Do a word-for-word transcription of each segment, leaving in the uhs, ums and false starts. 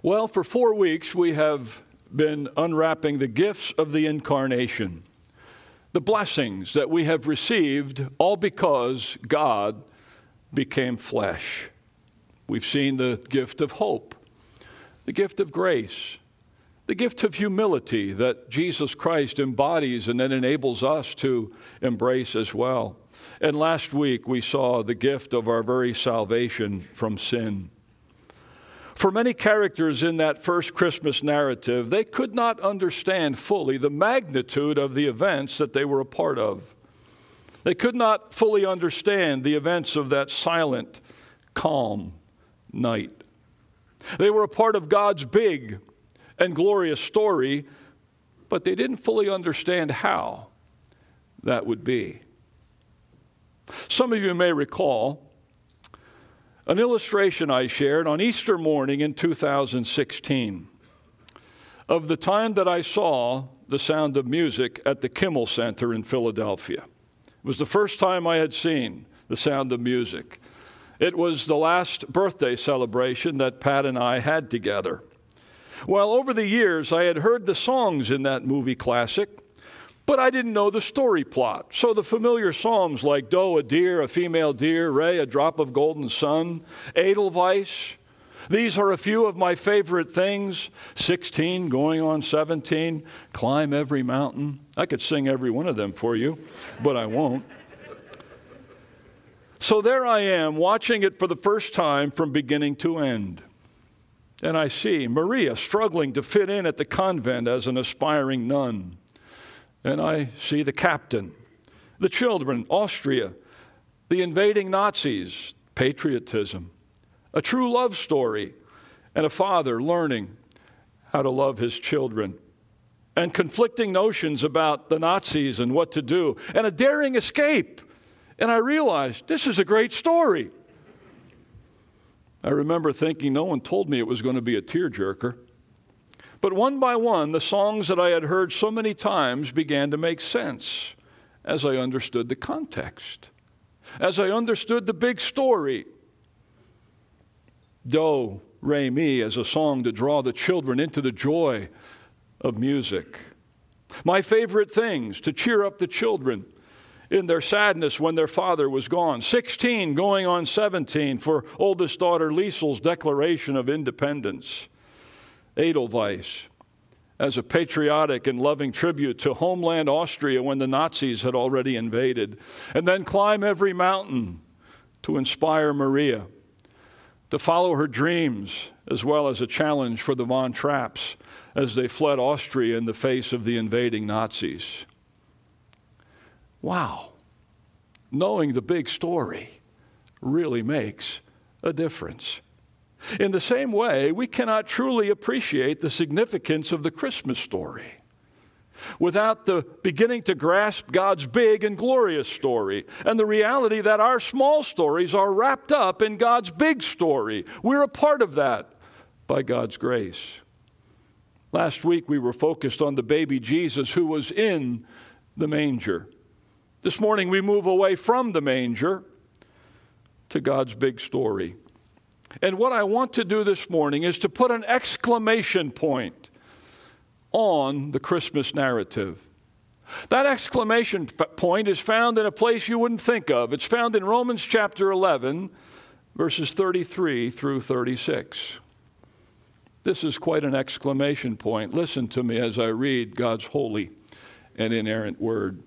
Well, for four weeks we have been unwrapping the gifts of the incarnation, the blessings that we have received, all because God became flesh. We've seen the gift of hope, the gift of grace, the gift of humility that Jesus Christ embodies and then enables us to embrace as well. And last week we saw the gift of our very salvation from sin. For many characters in that first Christmas narrative, they could not understand fully the magnitude of the events that they were a part of. They could not fully understand the events of that silent, calm night. They were a part of God's big and glorious story, but they didn't fully understand how that would be. Some of you may recall an illustration I shared on Easter morning in two thousand sixteen of the time that I saw The Sound of Music at the Kimmel Center in Philadelphia. It was the first time I had seen The Sound of Music. It was the last birthday celebration that Pat and I had together. Well, over the years, I had heard the songs in that movie classic, but I didn't know the story plot. So the familiar songs like Doe, a deer, a female deer, Ray, a drop of golden sun, Edelweiss. These are a few of my favorite things. sixteen, going on seventeen, Climb Every Mountain. I could sing every one of them for you, but I won't. So there I am, watching it for the first time from beginning to end. And I see Maria struggling to fit in at the convent as an aspiring nun. And I see the captain, the children, Austria, the invading Nazis, patriotism, a true love story, and a father learning how to love his children, and conflicting notions about the Nazis and what to do, and a daring escape. And I realized, this is a great story. I remember thinking, no one told me it was going to be a tearjerker. But one by one, the songs that I had heard so many times began to make sense as I understood the context, as I understood the big story. Do, Re, Mi as a song to draw the children into the joy of music. My favorite things to cheer up the children in their sadness when their father was gone. sixteen going on seventeen for oldest daughter Liesel's declaration of independence. Edelweiss as a patriotic and loving tribute to homeland Austria when the Nazis had already invaded. And then Climb Every Mountain to inspire Maria to follow her dreams, as well as a challenge for the Von Trapps as they fled Austria in the face of the invading Nazis. Wow, knowing the big story really makes a difference. In the same way, we cannot truly appreciate the significance of the Christmas story without the beginning to grasp God's big and glorious story and the reality that our small stories are wrapped up in God's big story. We're a part of that by God's grace. Last week, we were focused on the baby Jesus who was in the manger. This morning, we move away from the manger to God's big story. And what I want to do this morning is to put an exclamation point on the Christmas narrative. That exclamation point is found in a place you wouldn't think of. It's found in Romans chapter eleven, verses thirty-three through thirty-six. This is quite an exclamation point. Listen to me as I read God's holy and inerrant word.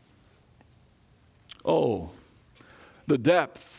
Oh, the depth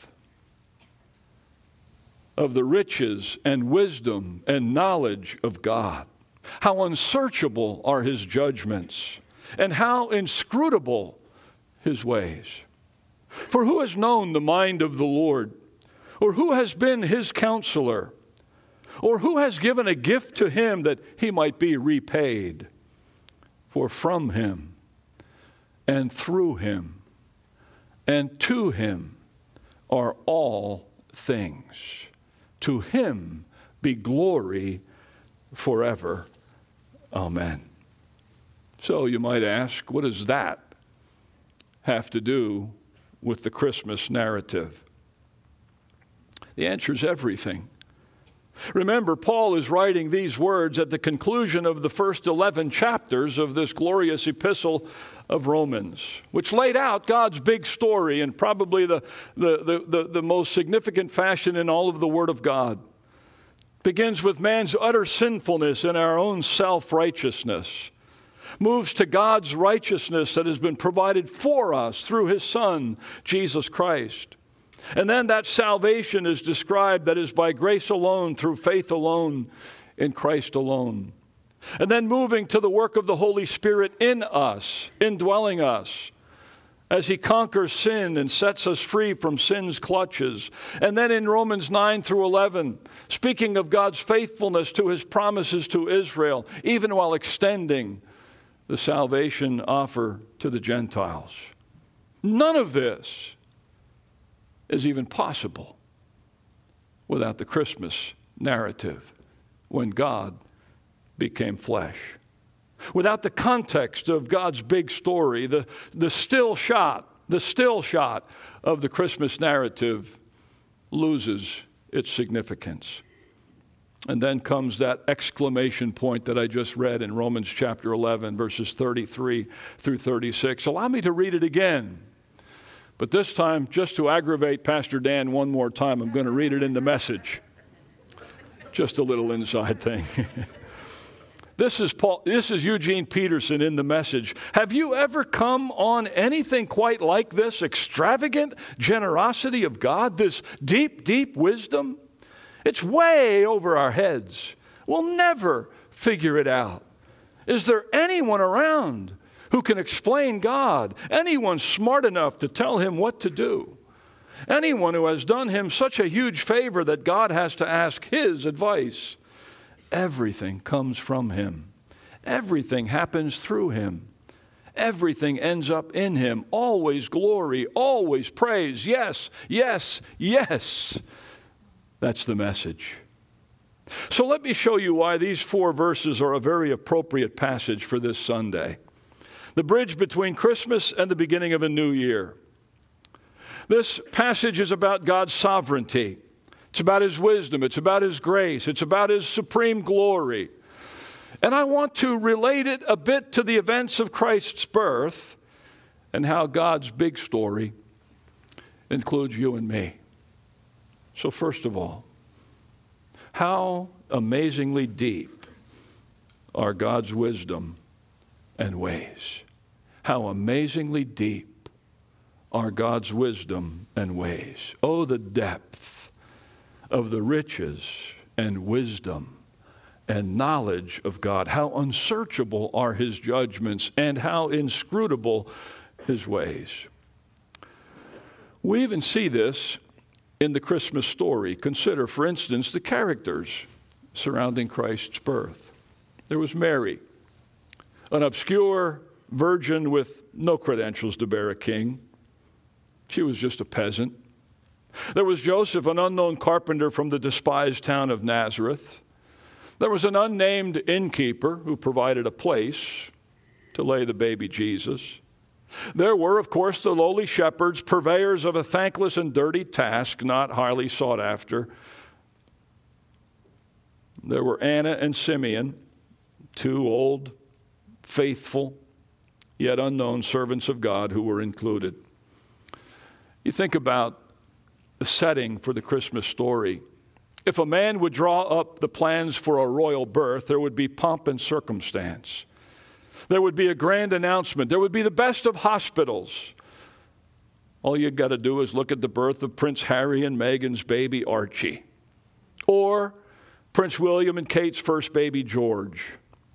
of the riches and wisdom and knowledge of God. How unsearchable are his judgments, and how inscrutable his ways. For who has known the mind of the Lord? Or who has been his counselor? Or who has given a gift to him that he might be repaid? For from him, and through him, and to him are all things. To him be glory forever. Amen. So you might ask, what does that have to do with the Christmas narrative? The answer is everything. Remember, Paul is writing these words at the conclusion of the first eleven chapters of this glorious epistle of Romans, which laid out God's big story in probably the, the, the, the, the most significant fashion in all of the Word of God. Begins with man's utter sinfulness and our own self-righteousness. Moves to God's righteousness that has been provided for us through His Son, Jesus Christ. And then that salvation is described that is by grace alone, through faith alone, in Christ alone. And then moving to the work of the Holy Spirit in us, indwelling us, as He conquers sin and sets us free from sin's clutches. And then in Romans nine through eleven, speaking of God's faithfulness to His promises to Israel, even while extending the salvation offer to the Gentiles. None of this is even possible without the Christmas narrative, when God became flesh. Without the context of God's big story, the, the still shot, the still shot of the Christmas narrative loses its significance. And then comes that exclamation point that I just read in Romans chapter eleven, verses thirty-three through thirty-six. Allow me to read it again. But this time, just to aggravate Pastor Dan one more time, I'm going to read it in the Message. Just a little inside thing. This is Paul, this is Eugene Peterson in the Message. Have you ever come on anything quite like this extravagant generosity of God, this deep, deep wisdom? It's way over our heads. We'll never figure it out. Is there anyone around who can explain God? Anyone smart enough to tell Him what to do? Anyone who has done Him such a huge favor that God has to ask His advice? Everything comes from Him. Everything happens through Him. Everything ends up in Him. Always glory, always praise. Yes, yes, yes. That's the message. So let me show you why these four verses are a very appropriate passage for this Sunday. The bridge between Christmas and the beginning of a new year. This passage is about God's sovereignty. It's about His wisdom. It's about His grace. It's about His supreme glory. And I want to relate it a bit to the events of Christ's birth and how God's big story includes you and me. So first of all, how amazingly deep are God's wisdom and ways. How amazingly deep are God's wisdom and ways. Oh, the depth of the riches and wisdom and knowledge of God. How unsearchable are His judgments and how inscrutable His ways. We even see this in the Christmas story. Consider, for instance, the characters surrounding Christ's birth. There was Mary, an obscure virgin with no credentials to bear a king. She was just a peasant. There was Joseph, an unknown carpenter from the despised town of Nazareth. There was an unnamed innkeeper who provided a place to lay the baby Jesus. There were, of course, the lowly shepherds, purveyors of a thankless and dirty task, not highly sought after. There were Anna and Simeon, two old, faithful, yet unknown servants of God who were included. You think about the setting for the Christmas story. If a man would draw up the plans for a royal birth, there would be pomp and circumstance. There would be a grand announcement. There would be the best of hospitals. All you got to do is look at the birth of Prince Harry and Meghan's baby Archie, or Prince William and Kate's first baby George.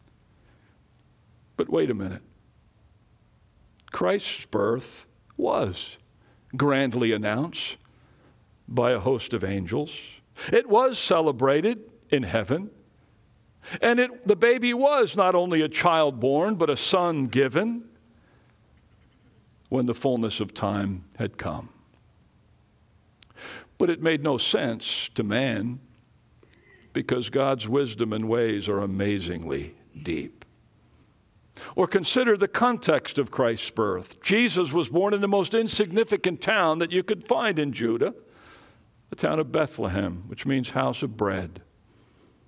But wait a minute. Christ's birth was grandly announced by a host of angels. It was celebrated in heaven. And it, the baby was not only a child born, but a son given when the fullness of time had come. But it made no sense to man because God's wisdom and ways are amazingly deep. Or consider the context of Christ's birth. Jesus was born in the most insignificant town that you could find in Judah, the town of Bethlehem, which means house of bread.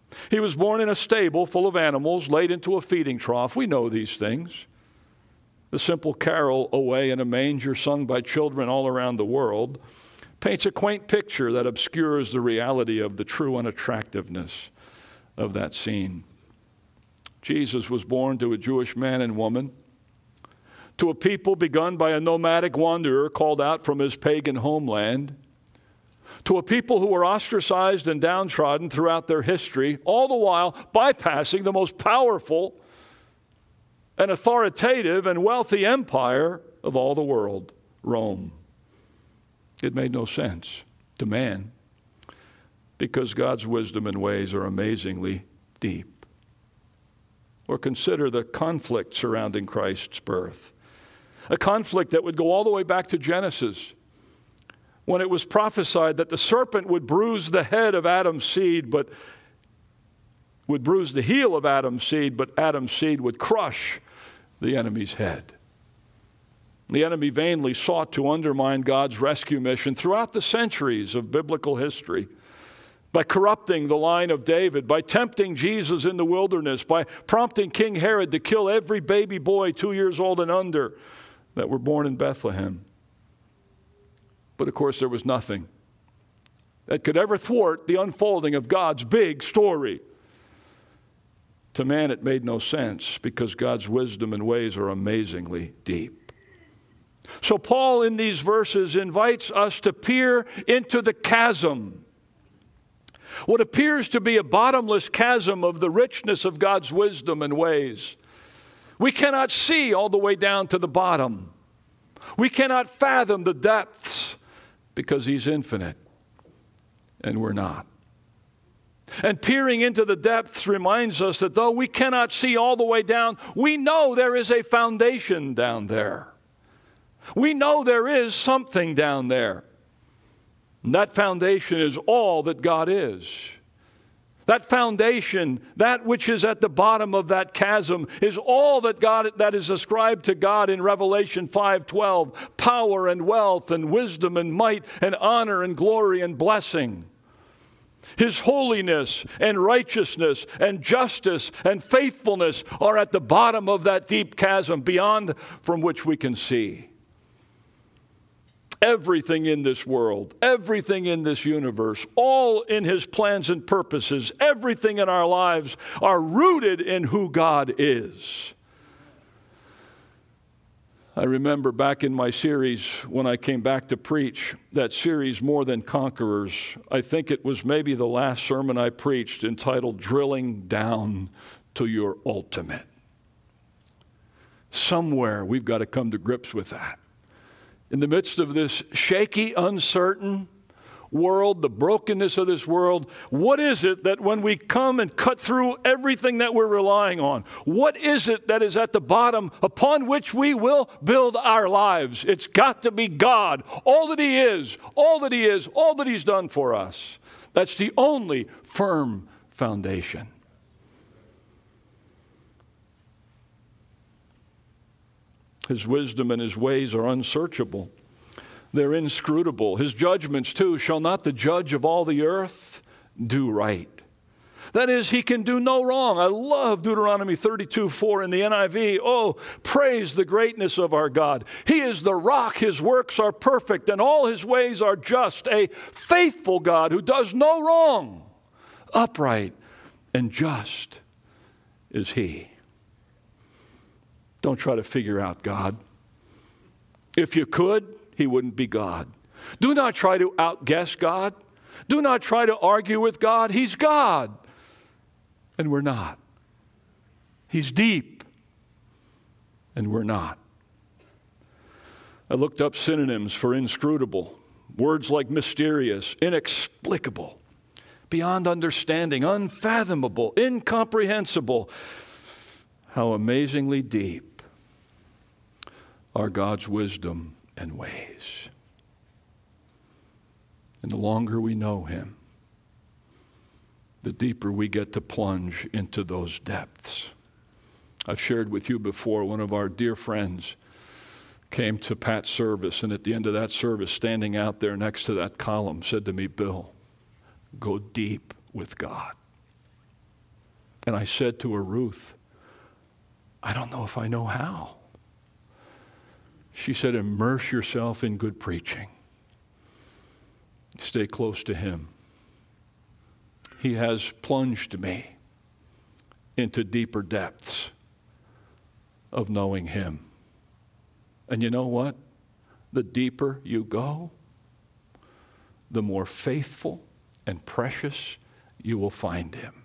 He was born in a stable full of animals, laid into a feeding trough. We know these things. The simple carol, "Away in a Manger," sung by children all around the world, paints a quaint picture that obscures the reality of the true unattractiveness of that scene. Jesus was born to a Jewish man and woman, to a people begun by a nomadic wanderer called out from his pagan homeland, to a people who were ostracized and downtrodden throughout their history, all the while bypassing the most powerful and authoritative and wealthy empire of all the world, Rome. It made no sense to man because God's wisdom and ways are amazingly deep. Or consider the conflict surrounding Christ's birth, a conflict that would go all the way back to Genesis, when it was prophesied that the serpent would bruise the head of Adam's seed, but would bruise the heel of Adam's seed, but Adam's seed would crush the enemy's head. The enemy vainly sought to undermine God's rescue mission throughout the centuries of biblical history by corrupting the line of David, by tempting Jesus in the wilderness, by prompting King Herod to kill every baby boy two years old and under that were born in Bethlehem. But of course, there was nothing that could ever thwart the unfolding of God's big story. To man, it made no sense because God's wisdom and ways are amazingly deep. So Paul, in these verses, invites us to peer into the chasm, what appears to be a bottomless chasm of the richness of God's wisdom and ways. We cannot see all the way down to the bottom. We cannot fathom the depths because He's infinite, and we're not. And peering into the depths reminds us that though we cannot see all the way down, we know there is a foundation down there. We know there is something down there. And that foundation is all that God is. That foundation, that which is at the bottom of that chasm, is all that God that is ascribed to God in Revelation five twelve, power and wealth and wisdom and might and honor and glory and blessing. His holiness and righteousness and justice and faithfulness are at the bottom of that deep chasm beyond from which we can see. Everything in this world, everything in this universe, all in His plans and purposes, everything in our lives are rooted in who God is. I remember back in my series when I came back to preach, that series, More Than Conquerors, I think it was maybe the last sermon I preached entitled Drilling Down to Your Ultimate. Somewhere we've got to come to grips with that. In the midst of this shaky, uncertain world, the brokenness of this world, what is it that when we come and cut through everything that we're relying on, what is it that is at the bottom upon which we will build our lives? It's got to be God, all that He is, all that He is, all that He's done for us. That's the only firm foundation. His wisdom and His ways are unsearchable. They're inscrutable. His judgments, too, shall not the judge of all the earth do right? That is, He can do no wrong. I love Deuteronomy thirty-two four in the N I V. Oh, praise the greatness of our God. He is the rock. His works are perfect, and all His ways are just. A faithful God who does no wrong. Upright and just is He. Don't try to figure out God. If you could, He wouldn't be God. Do not try to outguess God. Do not try to argue with God. He's God. And we're not. He's deep. And we're not. I looked up synonyms for inscrutable. Words like mysterious, inexplicable, beyond understanding, unfathomable, incomprehensible. How amazingly deep are God's wisdom and ways. And the longer we know Him, the deeper we get to plunge into those depths. I've shared with you before, one of our dear friends came to Pat's service, and at the end of that service, standing out there next to that column, said to me, "Bill, go deep with God." And I said to her, Ruth, I don't know if I know how. She said, immerse yourself in good preaching. Stay close to him. He has plunged me into deeper depths of knowing him. And you know what? The deeper you go, the more faithful and precious you will find him.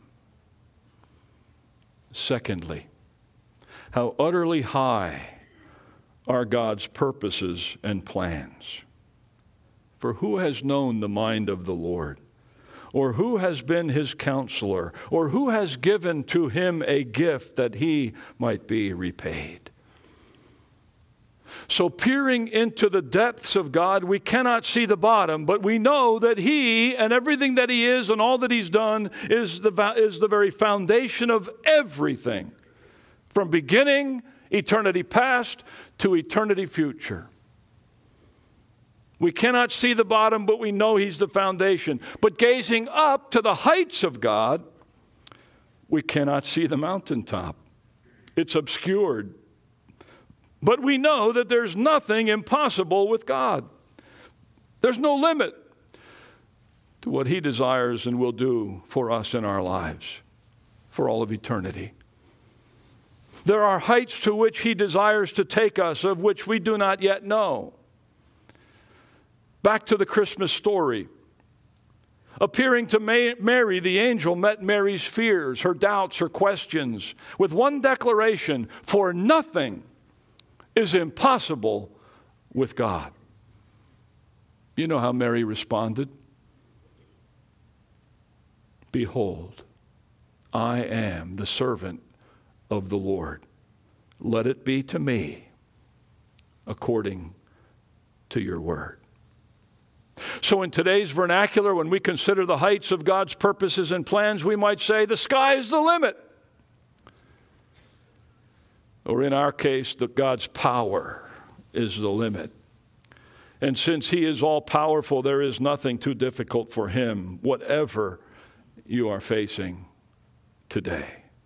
Secondly, how utterly high are God's purposes and plans. For who has known the mind of the Lord? Or who has been his counselor? Or who has given to him a gift that he might be repaid? So peering into the depths of God, we cannot see the bottom, but we know that he and everything that he is and all that he's done is the, is the very foundation of everything. From beginning, eternity past, to eternity future. We cannot see the bottom, but we know he's the foundation. But gazing up to the heights of God, we cannot see the mountaintop. It's obscured. But we know that there's nothing impossible with God. There's no limit to what he desires and will do for us in our lives for all of eternity. There are heights to which he desires to take us, of which we do not yet know. Back to the Christmas story. Appearing to Mary, the angel met Mary's fears, her doubts, her questions, with one declaration: for nothing is impossible with God. You know how Mary responded? Behold, I am the servant of the Lord. Let it be to me according to your word. So in today's vernacular, when we consider the heights of God's purposes and plans, we might say the sky is the limit. Or in our case, that God's power is the limit. And since he is all-powerful, there is nothing too difficult for him, whatever you are facing today.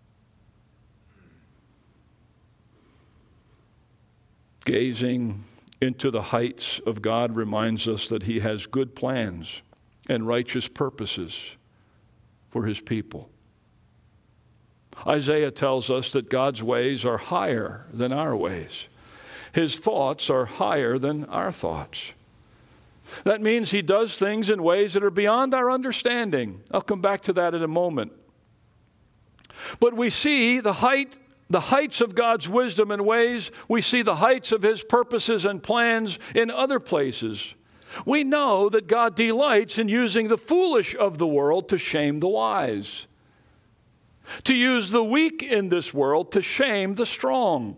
Gazing into the heights of God reminds us that he has good plans and righteous purposes for his people. Isaiah tells us that God's ways are higher than our ways. His thoughts are higher than our thoughts. That means he does things in ways that are beyond our understanding. I'll come back to that in a moment. But we see the height, the heights of God's wisdom and ways. We see the heights of his purposes and plans in other places. We know that God delights in using the foolish of the world to shame the wise, to use the weak in this world to shame the strong,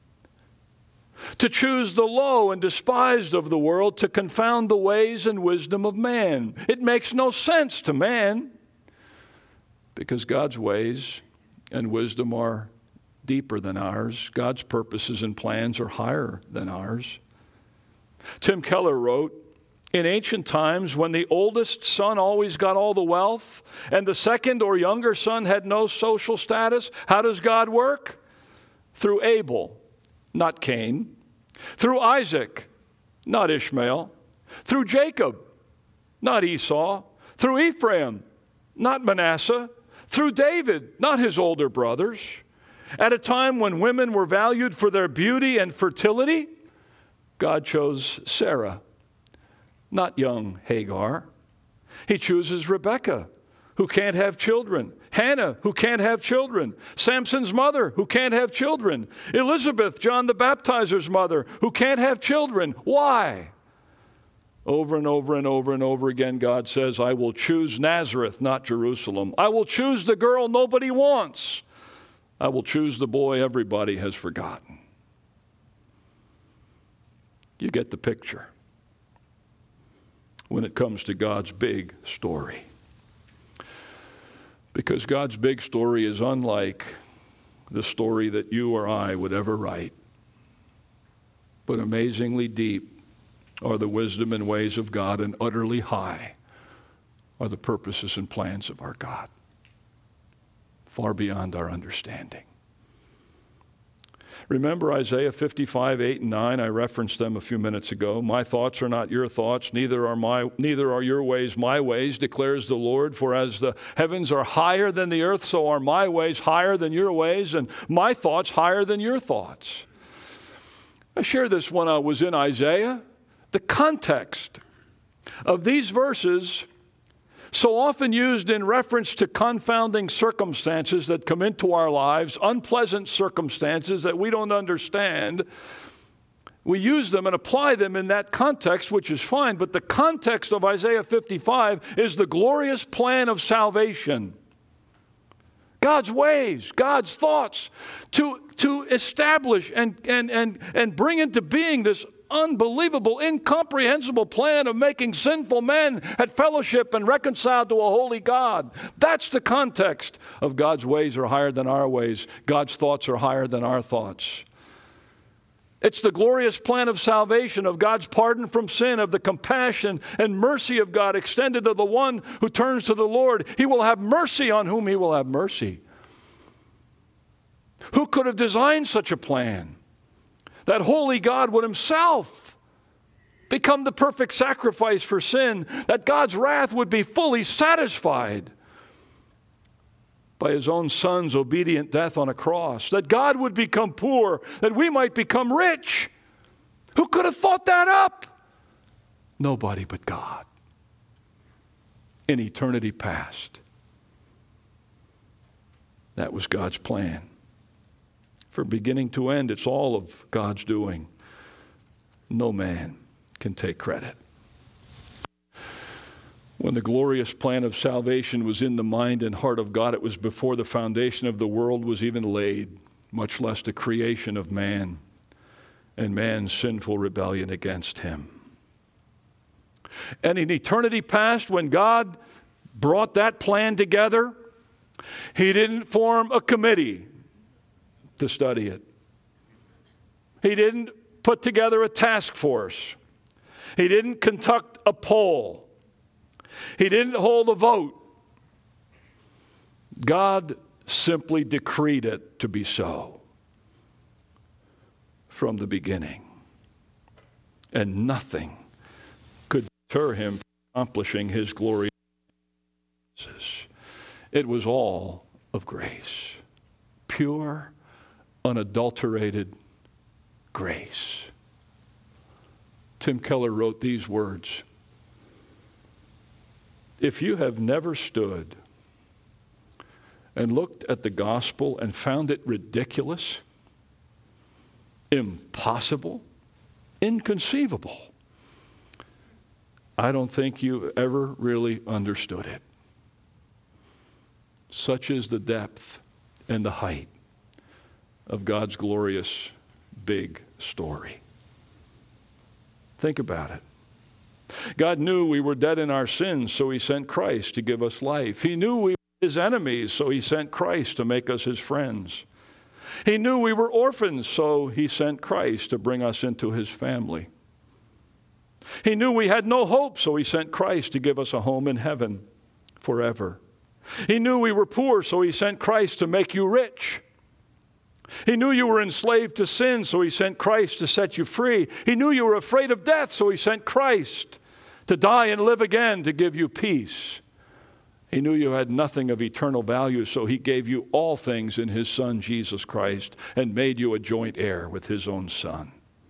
to choose the low and despised of the world to confound the ways and wisdom of man. It makes no sense to man, because God's ways and wisdom are deeper than ours. God's purposes and plans are higher than ours. Tim Keller wrote, in ancient times, when the oldest son always got all the wealth and the second or younger son had no social status, how does God work? Through Abel, not Cain. Through Isaac, not Ishmael. Through Jacob, not Esau. Through Ephraim, not Manasseh. Through David, not his older brothers. At a time when women were valued for their beauty and fertility, God chose Sarah, not young Hagar. He chooses Rebekah, who can't have children. Hannah, who can't have children. Samson's mother, who can't have children. Elizabeth, John the Baptizer's mother, who can't have children. Why? Over and over and over and over again, God says, I will choose Nazareth, not Jerusalem. I will choose the girl nobody wants. I will choose the boy everybody has forgotten. You get the picture when it comes to God's big story. Because God's big story is unlike the story that you or I would ever write. But amazingly deep are the wisdom and ways of God, and utterly high are the purposes and plans of our God. far beyond our understanding. Remember Isaiah fifty-five, eight and nine? I referenced them a few minutes ago. My thoughts are not your thoughts, neither are my neither are your ways my ways, declares the Lord. For as the heavens are higher than the earth, so are my ways higher than your ways, and my thoughts higher than your thoughts. I shared this when I was in Isaiah. The context of these verses, so often used in reference to confounding circumstances that come into our lives, unpleasant circumstances that we don't understand, we use them and apply them in that context, which is fine. But the context of Isaiah fifty-five is the glorious plan of salvation. God's ways, God's thoughts, to, to establish and, and, and, and bring into being this unbelievable, incomprehensible plan of making sinful men at fellowship and reconciled to a holy God. That's the context of God's ways are higher than our ways. God's thoughts are higher than our thoughts. It's the glorious plan of salvation, of God's pardon from sin, of the compassion and mercy of God extended to the one who turns to the Lord. He will have mercy on whom he will have mercy. Who could have designed such a plan? That holy God would himself become the perfect sacrifice for sin, that God's wrath would be fully satisfied by his own son's obedient death on a cross, that God would become poor, that we might become rich. Who could have thought that up? Nobody but God. In eternity past. That was God's plan. From beginning to end, it's all of God's doing. No man can take credit. When the glorious plan of salvation was in the mind and heart of God, it was before the foundation of the world was even laid, much less the creation of man and man's sinful rebellion against him. And in eternity past, when God brought that plan together, he didn't form a committee to study it. He didn't put together a task force. He didn't conduct a poll. He didn't hold a vote. God simply decreed it to be so from the beginning. And nothing could deter him from accomplishing his glory. It was all of grace. Pure, unadulterated grace. Tim Keller wrote these words: if you have never stood and looked at the gospel and found it ridiculous, impossible, inconceivable, I don't think you ever really understood it. Such is the depth and the height of God's glorious big story. Think about it. God knew we were dead in our sins, so he sent Christ to give us life. He knew we were his enemies, so he sent Christ to make us his friends. He knew we were orphans, so he sent Christ to bring us into his family. He knew we had no hope, so he sent Christ to give us a home in heaven forever. He knew we were poor, so he sent Christ to make you rich. He knew you were enslaved to sin, so he sent Christ to set you free. He knew you were afraid of death, so he sent Christ to die and live again to give you peace. He knew you had nothing of eternal value, so he gave you all things in his Son, Jesus Christ, and made you a joint heir with his own Son.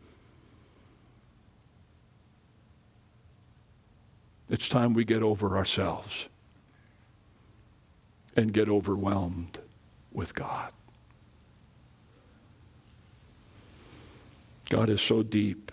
It's time we get over ourselves and get overwhelmed with God. God is so deep.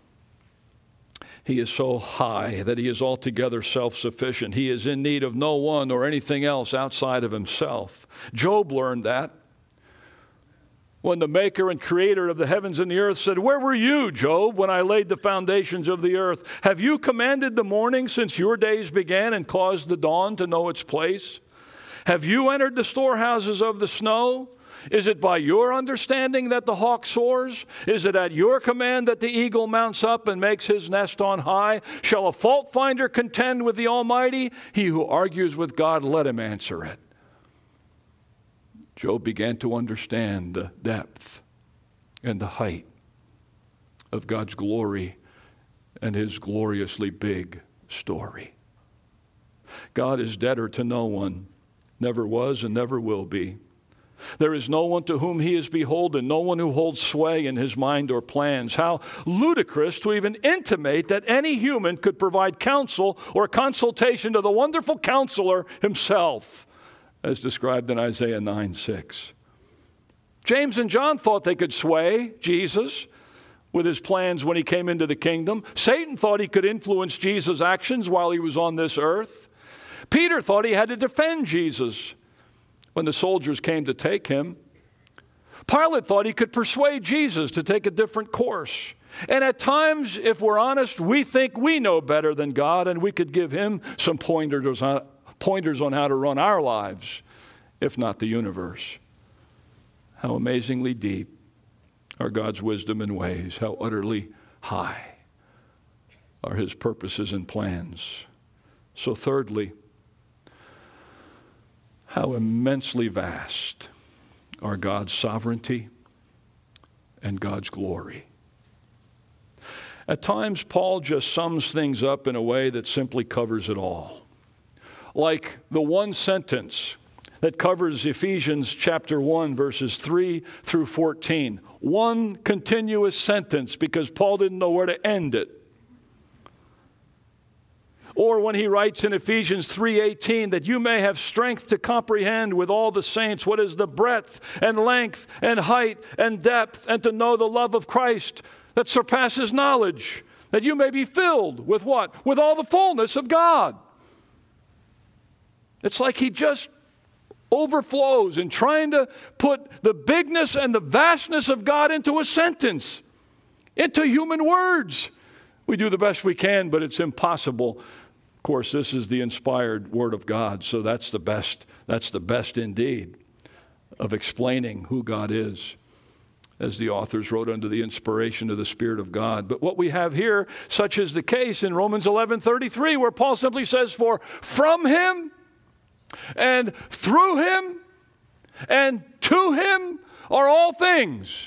He is so high that he is altogether self-sufficient. He is in need of no one or anything else outside of himself. Job learned that when the maker and creator of the heavens and the earth said, "Where were you, Job, when I laid the foundations of the earth? Have you commanded the morning since your days began and caused the dawn to know its place? Have you entered the storehouses of the snow? Is it by your understanding that the hawk soars? Is it at your command that the eagle mounts up and makes his nest on high? Shall a fault finder contend with the Almighty? He who argues with God, let him answer it." Job began to understand the depth and the height of God's glory and his gloriously big story. God is debtor to no one, never was and never will be. There is no one to whom he is beholden, no one who holds sway in his mind or plans. How ludicrous to even intimate that any human could provide counsel or consultation to the wonderful counselor himself, as described in Isaiah nine six. James and John thought they could sway Jesus with his plans when he came into the kingdom. Satan thought he could influence Jesus' actions while he was on this earth. Peter thought he had to defend Jesus when the soldiers came to take him. Pilate thought he could persuade Jesus to take a different course. And at times, if we're honest, we think we know better than God, and we could give him some pointers on, pointers on how to run our lives, if not the universe. How amazingly deep are God's wisdom and ways. How utterly high are his purposes and plans. So thirdly, how immensely vast are God's sovereignty and God's glory. At times, Paul just sums things up in a way that simply covers it all. Like the one sentence that covers Ephesians chapter one, verses three through fourteen. One continuous sentence because Paul didn't know where to end it. Or when he writes in Ephesians three eighteen that you may have strength to comprehend with all the saints what is the breadth and length and height and depth, and to know the love of Christ that surpasses knowledge, that you may be filled with what? With all the fullness of God. It's like he just overflows in trying to put the bigness and the vastness of God into a sentence, into human words. We do the best we can, but it's impossible. Of course, this is the inspired Word of God, so that's the best, that's the best indeed of explaining who God is, as the authors wrote under the inspiration of the Spirit of God. But what we have here, such is the case in Romans eleven thirty-three, where Paul simply says, for from him and through him and to him are all things.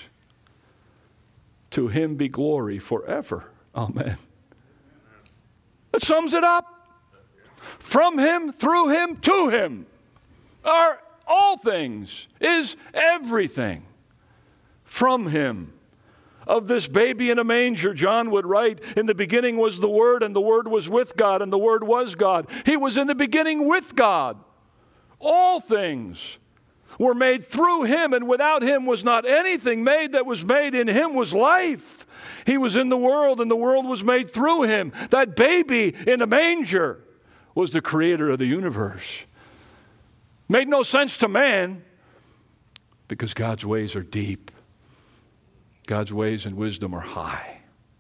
To him be glory forever. Amen. That sums it up. From him, through him, to him are all things, is everything. From him. Of this baby in a manger, John would write, in the beginning was the Word, and the Word was with God, and the Word was God. He was in the beginning with God. All things were made through him, and without him was not anything made that was made. In him was life. He was in the world, and the world was made through him. That baby in a manger was the creator of the universe. Made no sense to man, because God's ways are deep. God's ways and wisdom are high.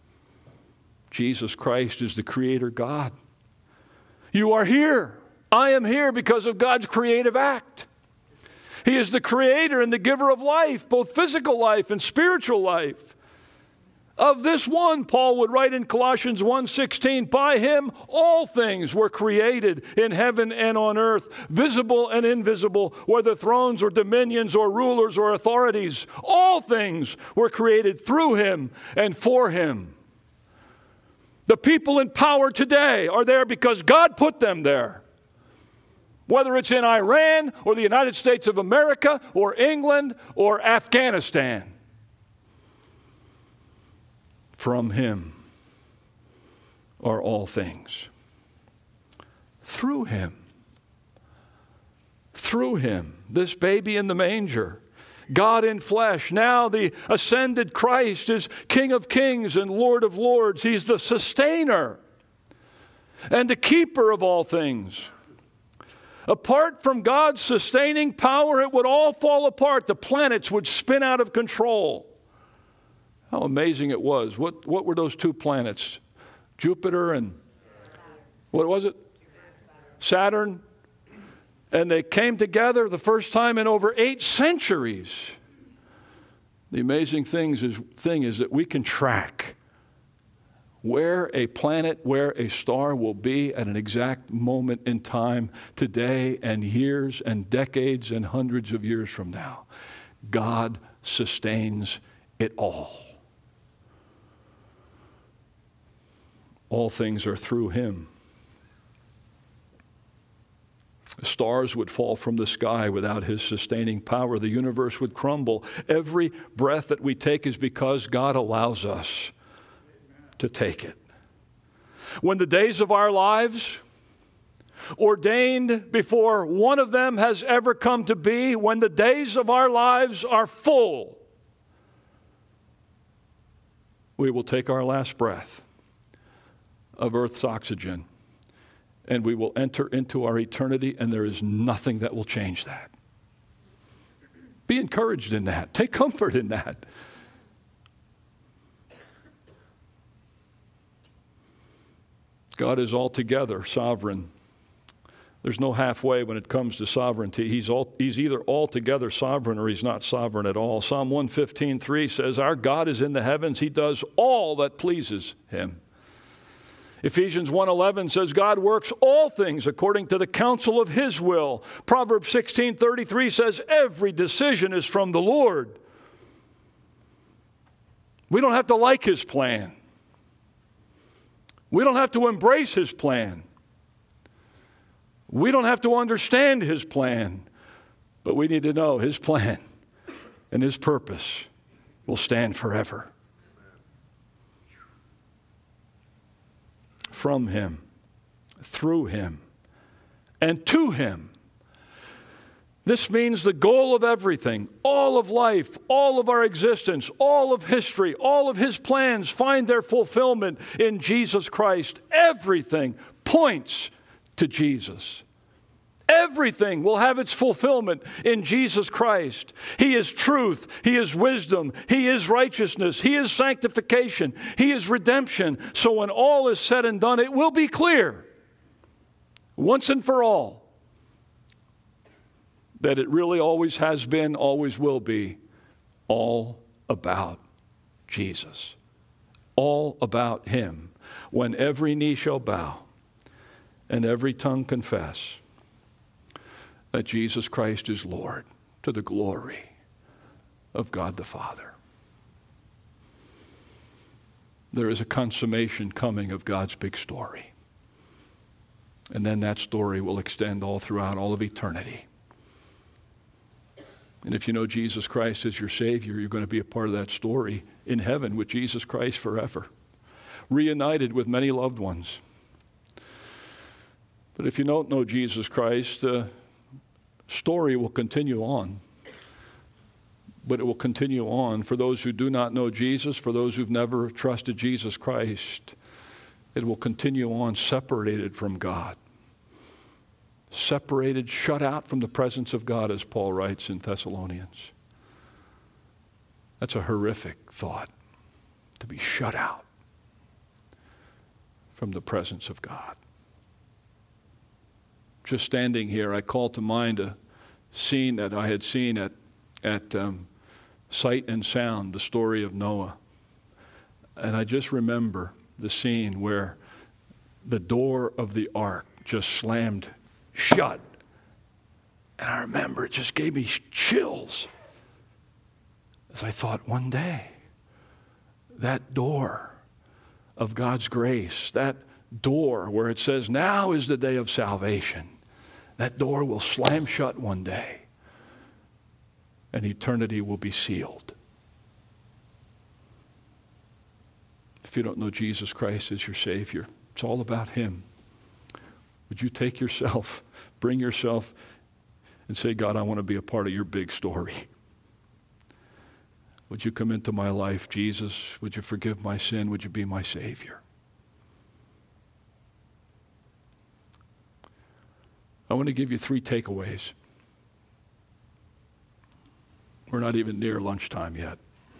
Jesus Christ is the creator God. You are here. I am here because of God's creative act. He is the creator and the giver of life, both physical life and spiritual life. Of this one, Paul would write in Colossians one sixteen, by him all things were created in heaven and on earth, visible and invisible, whether thrones or dominions or rulers or authorities. All things were created through him and for him. The people in power today are there because God put them there. Whether it's in Iran or the United States of America or England or Afghanistan. From him are all things. Through him. Through him. This baby in the manger. God in flesh. Now the ascended Christ is King of kings and Lord of lords. He's the sustainer and the keeper of all things. Apart from God's sustaining power, it would all fall apart. The planets would spin out of control. How amazing it was. What, what were those two planets? Jupiter and, what was it? Saturn. And they came together the first time in over eight centuries. The amazing things is, thing is that we can track where a planet, where a star will be at an exact moment in time today and years and decades and hundreds of years from now. God sustains it all. All things are through him. Stars would fall from the sky without his sustaining power. The universe would crumble. Every breath that we take is because God allows us to take it. When the days of our lives, ordained before one of them has ever come to be, when the days of our lives are full, we will take our last breath of Earth's oxygen, and we will enter into our eternity, and there is nothing that will change that. Be encouraged in that. Take comfort in that. God is altogether sovereign. There's no halfway when it comes to sovereignty. He's, all, he's either altogether sovereign or he's not sovereign at all. Psalm one fifteen, three says, our God is in the heavens. He does all that pleases him. Ephesians one eleven says, God works all things according to the counsel of his will. Proverbs sixteen thirty-three says, every decision is from the Lord. We don't have to like his plan. We don't have to embrace his plan. We don't have to understand his plan. But we need to know his plan and his purpose will stand forever. From him, through him, and to him. This means the goal of everything, all of life, all of our existence, all of history, all of his plans find their fulfillment in Jesus Christ. Everything points to Jesus. Everything will have its fulfillment in Jesus Christ. He is truth. He is wisdom. He is righteousness. He is sanctification. He is redemption. So when all is said and done, it will be clear, once and for all, that it really always has been, always will be, all about Jesus. All about him. When every knee shall bow and every tongue confess that Jesus Christ is Lord, to the glory of God the Father. There is a consummation coming of God's big story. And then that story will extend all throughout all of eternity. And if you know Jesus Christ as your Savior, you're going to be a part of that story in heaven with Jesus Christ forever, reunited with many loved ones. But if you don't know Jesus Christ, the story will continue on. But it will continue on for those who do not know Jesus, for those who've never trusted Jesus Christ. It will continue on separated from God. Separated, shut out from the presence of God, as Paul writes in Thessalonians. That's a horrific thought, to be shut out from the presence of God. Just standing here, I call to mind a scene that I had seen at, at um, Sight and Sound, the story of Noah. And I just remember the scene where the door of the ark just slammed shut. And I remember it just gave me chills as I thought, one day, that door of God's grace, that door where it says, now is the day of salvation, that door will slam shut one day, and eternity will be sealed. If you don't know Jesus Christ as your Savior, it's all about him. Would you take yourself, bring yourself, and say, God, I want to be a part of your big story. Would you come into my life, Jesus? Would you forgive my sin? Would you be my Savior? I want to give you three takeaways. We're not even near lunchtime yet.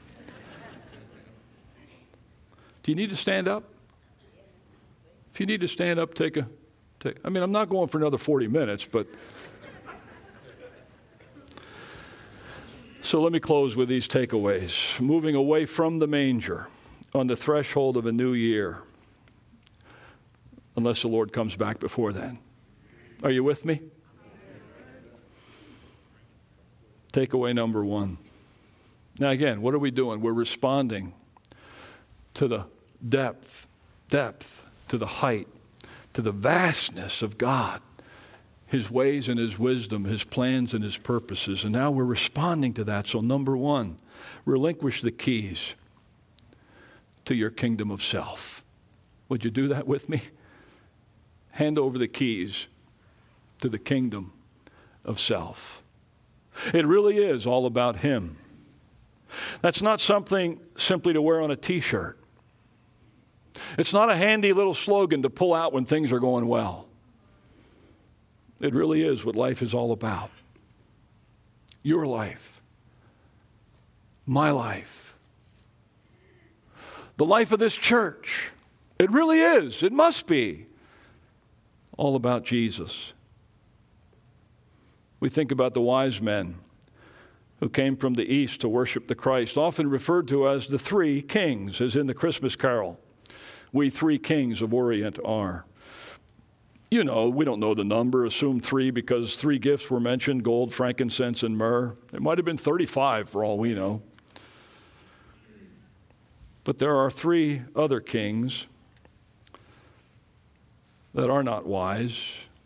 Do you need to stand up? If you need to stand up, take a take. I mean, I'm not going for another forty minutes, but so let me close with these takeaways. Moving away from the manger on the threshold of a new year. unless the Lord comes back before then. Are you with me? Takeaway number one. Now again, what are we doing? We're responding to the depth, depth, to the height, to the vastness of God, His ways and His wisdom, His plans and His purposes. And now we're responding to that. So number one, relinquish the keys to your kingdom of self. Would you do that with me? Hand over the keys to the kingdom of self. It really is all about Him. That's not something simply to wear on a t-shirt. It's not a handy little slogan to pull out when things are going well. It really is what life is all about. Your life. My life. The life of this church. It really is. It must be all about Jesus. We think about the wise men who came from the east to worship the Christ, often referred to as the three kings, as in the Christmas carol. We three kings of Orient are. You know, we don't know the number, assume three because three gifts were mentioned, gold, frankincense, and myrrh. It might have been thirty-five for all we know. But there are three other kings that are not wise.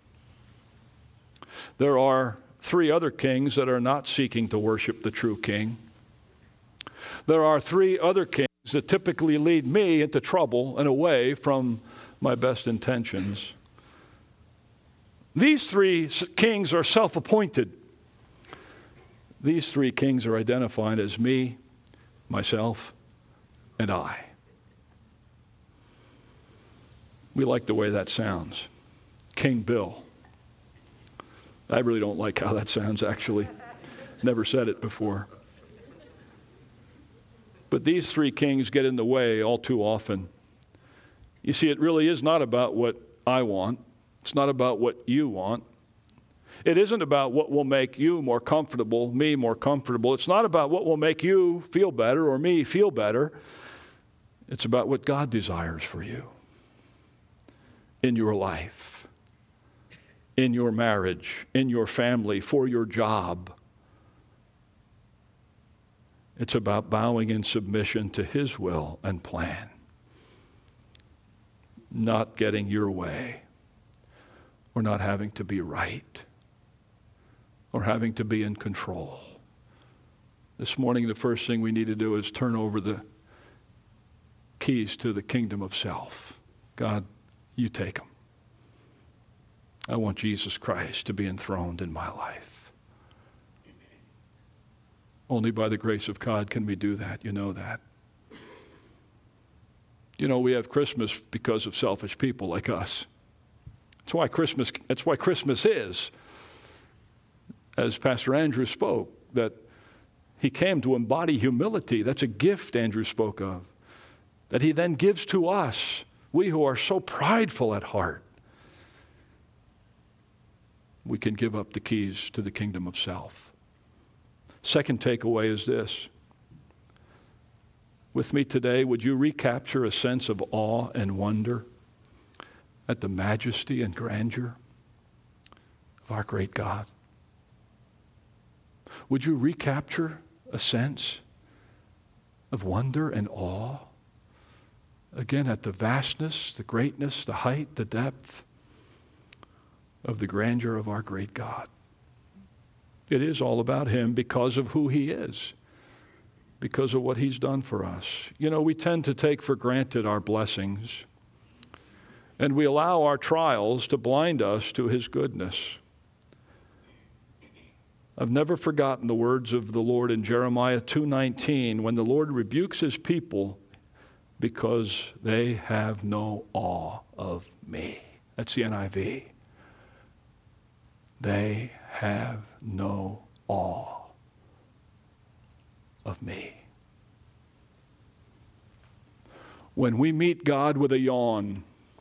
There are three other kings that are not seeking to worship the true king. There are three other kings that typically lead me into trouble and away from my best intentions. These three kings are self-appointed. These three kings are identified as me, myself, and I. We like the way that sounds. King Bill. I really don't like how that sounds, actually. Never said it before. But these three kings get in the way all too often. You see, it really is not about what I want. It's not about what you want. It isn't about what will make you more comfortable, me more comfortable. It's not about what will make you feel better or me feel better. It's about what God desires for you in your life, in your marriage, in your family, for your job. It's about bowing in submission to His will and plan, not getting your way, or not having to be right, or having to be in control. This morning, the first thing we need to do is turn over the keys to the kingdom of self. God, you take them. I want Jesus Christ to be enthroned in my life. Only by the grace of God can we do that. You know that. You know, we have Christmas because of selfish people like us. That's why Christmas, that's why Christmas is, as Pastor Andrew spoke, that he came to embody humility. That's a gift Andrew spoke of, that he then gives to us, we who are so prideful at heart. We can give up the keys to the kingdom of self. Second takeaway is this. With me today, would you recapture a sense of awe and wonder at the majesty and grandeur of our great God? Would you recapture a sense of wonder and awe, again, at the vastness, the greatness, the height, the depth of the grandeur of our great God? It is all about Him because of who He is, because of what He's done for us. You know, we tend to take for granted our blessings, and we allow our trials to blind us to His goodness. I've never forgotten the words of the Lord in Jeremiah two nineteen, when the Lord rebukes His people because they have no awe of me. That's the N I V. They have no awe of me. When we meet God with a yawn,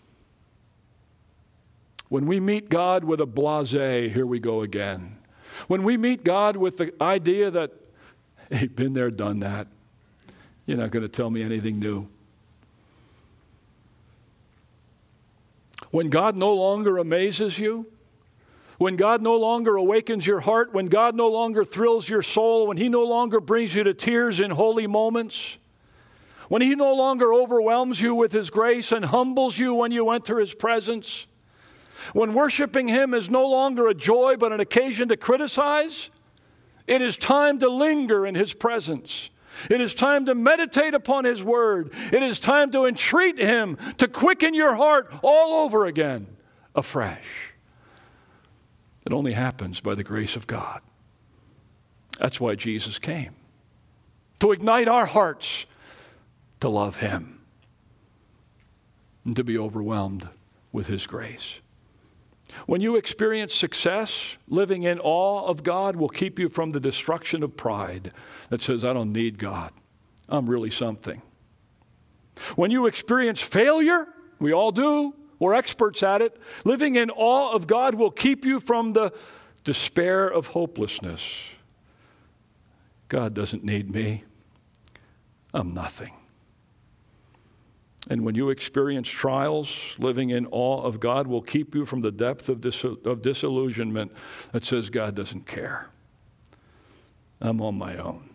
when we meet God with a blasé, here we go again. When we meet God with the idea that, hey, been there, done that, you're not going to tell me anything new. When God no longer amazes you, when God no longer awakens your heart, when God no longer thrills your soul, when He no longer brings you to tears in holy moments, when He no longer overwhelms you with His grace and humbles you when you enter His presence, when worshiping Him is no longer a joy but an occasion to criticize, it is time to linger in His presence. It is time to meditate upon His word. It is time to entreat Him to quicken your heart all over again, afresh. It only happens by the grace of God. That's why Jesus came, to ignite our hearts to love Him and to be overwhelmed with His grace. When you experience success, living in awe of God will keep you from the destruction of pride that says, I don't need God. I'm really something. When you experience failure, we all do, we're experts at it, living in awe of God will keep you from the despair of hopelessness. God doesn't need me. I'm nothing. And when you experience trials, living in awe of God will keep you from the depth of, dis- of disillusionment that says God doesn't care. I'm on my own.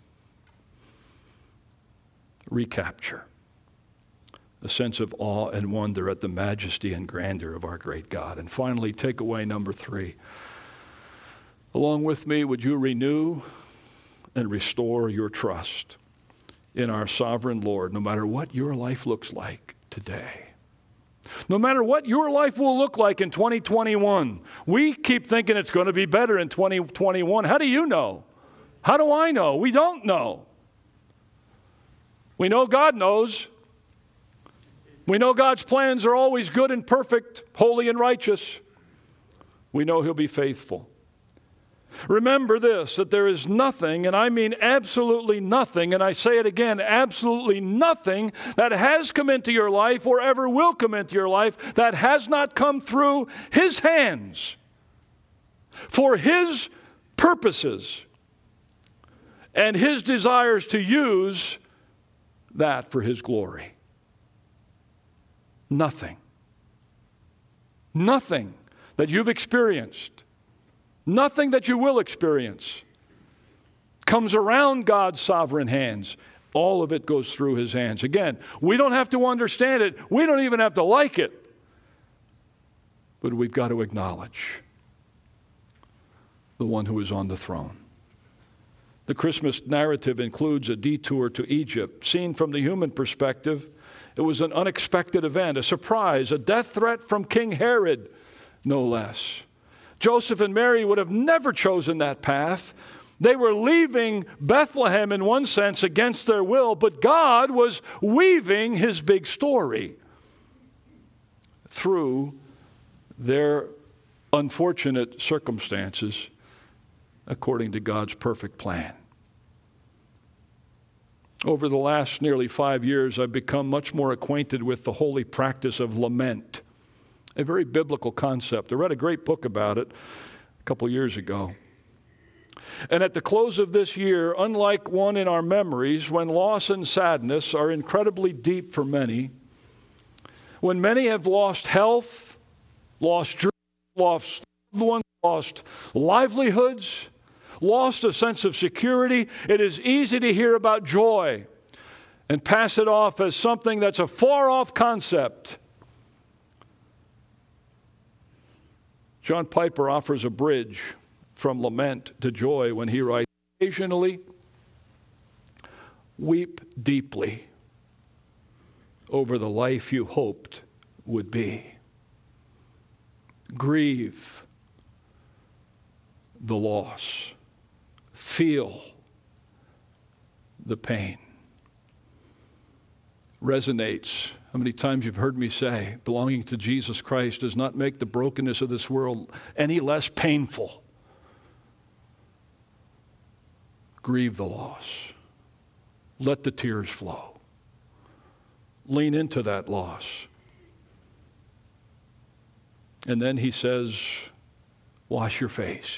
Recapture a sense of awe and wonder at the majesty and grandeur of our great God. And finally, takeaway number three. Along with me, would you renew and restore your trust in our sovereign Lord, no matter what your life looks like today. No matter what your life will look like in twenty twenty-one. We keep thinking it's going to be better in twenty twenty-one. How do you know? How do I know? We don't know. We know God knows. We know God's plans are always good and perfect, holy and righteous. We know He'll be faithful. Remember this, that there is nothing, and I mean absolutely nothing, and I say it again, absolutely nothing that has come into your life or ever will come into your life that has not come through His hands for His purposes and His desires to use that for His glory. Nothing. Nothing that you've experienced, nothing that you will experience comes around God's sovereign hands. All of it goes through His hands. Again, we don't have to understand it. We don't even have to like it. But we've got to acknowledge the one who is on the throne. The Christmas narrative includes a detour to Egypt. Seen from the human perspective, it was an unexpected event, a surprise, a death threat from King Herod, no less. Joseph and Mary would have never chosen that path. They were leaving Bethlehem in one sense against their will, but God was weaving His big story through their unfortunate circumstances according to God's perfect plan. Over the last nearly five years, I've become much more acquainted with the holy practice of lament, a very biblical concept. I read a great book about it a couple years ago. And at the close of this year, unlike one in our memories, when loss and sadness are incredibly deep for many, when many have lost health, lost dreams, lost loved ones, lost livelihoods, lost a sense of security, it is easy to hear about joy and pass it off as something that's a far-off concept. John Piper offers a bridge from lament to joy when he writes, occasionally weep deeply over the life you hoped would be. Grieve the loss. Feel the pain. Resonates. How many times you've heard me say, belonging to Jesus Christ does not make the brokenness of this world any less painful. Grieve the loss. Let the tears flow. Lean into that loss. And then he says, wash your face.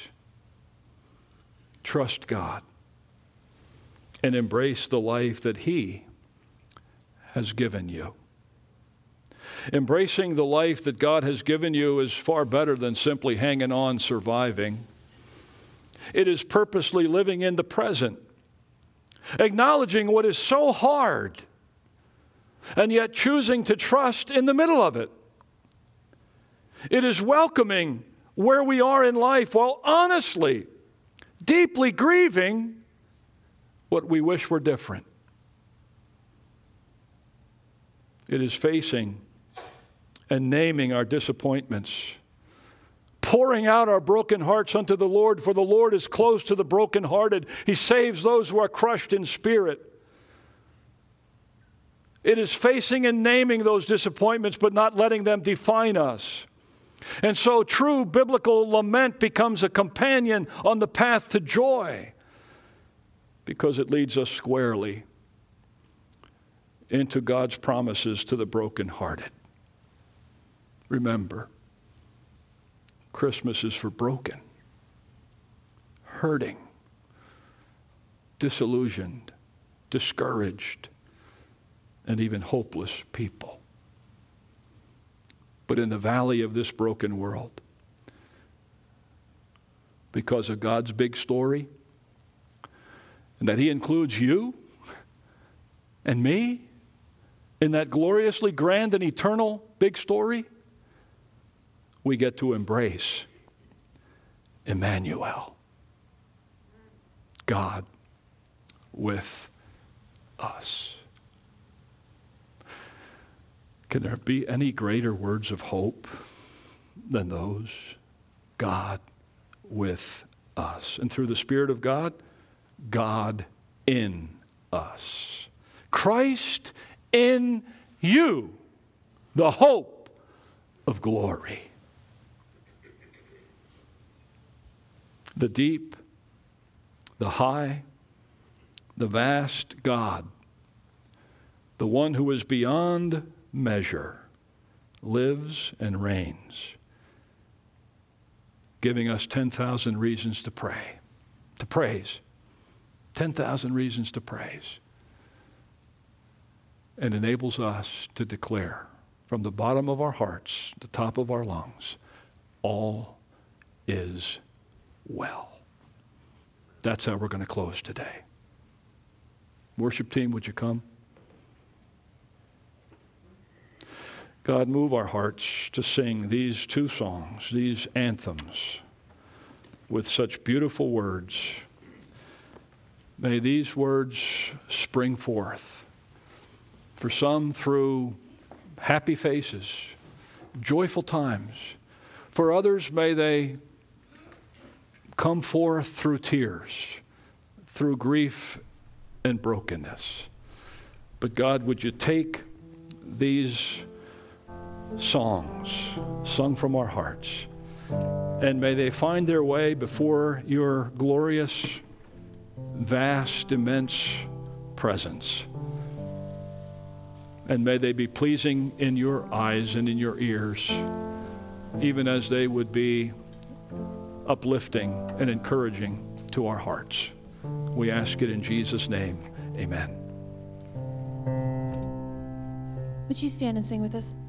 Trust God. And embrace the life that He has given you. Embracing the life that God has given you is far better than simply hanging on, surviving. It is purposely living in the present, acknowledging what is so hard, and yet choosing to trust in the middle of it. It is welcoming where we are in life while honestly, deeply grieving what we wish were different. It is facing and naming our disappointments, pouring out our broken hearts unto the Lord, for the Lord is close to the brokenhearted. He saves those who are crushed in spirit. It is facing and naming those disappointments, but not letting them define us. And so true biblical lament becomes a companion on the path to joy, because it leads us squarely into God's promises to the brokenhearted. Remember, Christmas is for broken, hurting, disillusioned, discouraged, and even hopeless people. But in the valley of this broken world, because of God's big story, and that He includes you and me in that gloriously grand and eternal big story, we get to embrace Emmanuel, God with us. Can there be any greater words of hope than those? God with us. And through the Spirit of God, God in us. Christ in you, the hope of glory. The deep, the high, the vast God, the one who is beyond measure, lives and reigns, giving us ten thousand reasons to pray, to praise. ten thousand reasons to praise. And enables us to declare from the bottom of our hearts, the top of our lungs, all is well. That's how we're going to close today. Worship team, would you come? God, move our hearts to sing these two songs, these anthems, with such beautiful words. May these words spring forth, for some through happy faces, joyful times. For others, may they come forth through tears, through grief and brokenness. But God, would you take these songs sung from our hearts, and may they find their way before your glorious, vast, immense presence. And may they be pleasing in your eyes and in your ears, even as they would be uplifting and encouraging to our hearts. We ask it in Jesus' name. Amen. Would you stand and sing with us?